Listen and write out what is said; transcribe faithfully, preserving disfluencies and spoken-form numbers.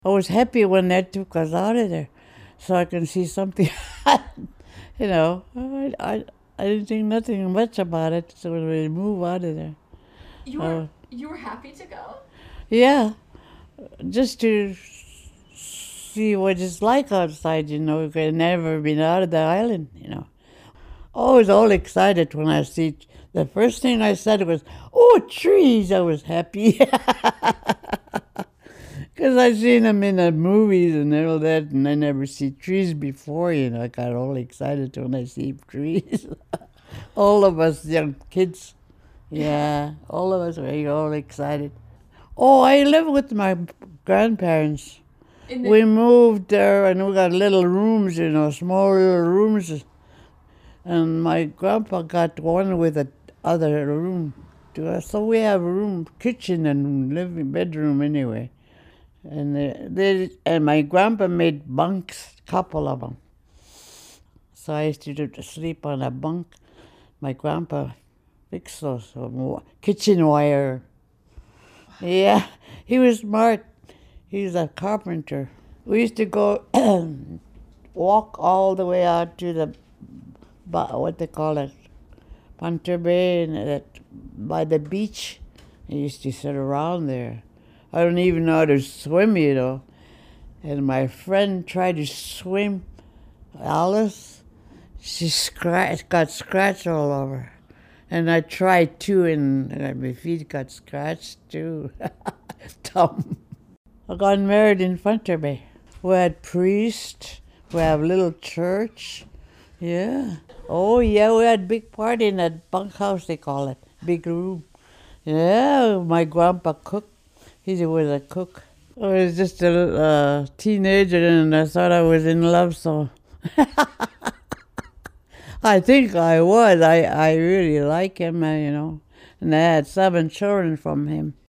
I was happy when they took us out of there, so I can see something. you know, I, I I didn't think nothing much about it. So when we move out of there, You were uh, you were happy to go? yeah, just to see what it's like outside. You know, I've never been out of the island. You know, I was all excited when I see. The first thing I said was, "Oh, trees!" I was happy. Because I've seen them in the movies and all that, and I never see trees before, you know. I got all excited when I see trees. all of us young kids, Yeah. yeah, all of us were all excited. Oh, I live with my grandparents. In the We moved there and we got little rooms, you know, small little rooms. And my grandpa got one with the other room to us. So we have a room, kitchen and living bedroom anyway. And they, they and my grandpa made bunks, couple of them. So I used to do to sleep on a bunk. My grandpa fixed those um, kitchen wire. Yeah, he was smart. He's a carpenter. We used to go walk all the way out to the ba- what they call it, Punter Bay, and that by the beach. I used to sit around there. I don't even know how to swim, you know. And my friend tried to swim, Alice. She scratched, got scratched all over. And I tried too, and, and my feet got scratched too. Dumb. I got married in Funterby. We had priest. We have little church. Yeah. Oh yeah, we had big party in that bunkhouse, they call it. Big room. Yeah, my grandpa cooked. He was a cook. I was just a uh, teenager and I thought I was in love, so I think I was. I, I really like him, uh, you know. And I had seven children from him.